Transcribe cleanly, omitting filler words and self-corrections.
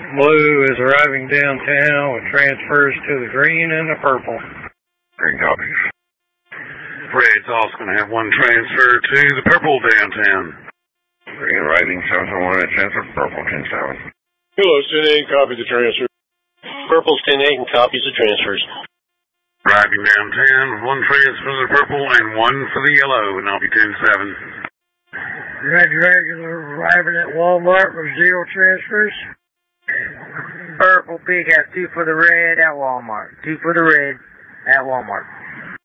Blue is arriving downtown with transfers to the green and the purple. Green copies. Red's also going to have one transfer to the purple downtown. Green arriving 771 at transfer, purple 107. Yellow's 10-8 copies of transfer. Purple's 10-8 and copies of transfers. Arriving downtown with one transfer to the purple and one for the yellow, and I'll be 10-7. Red regular arriving at Walmart with 0 transfers. Purple Pig has 2 for the red at Walmart. 2 for the red at Walmart.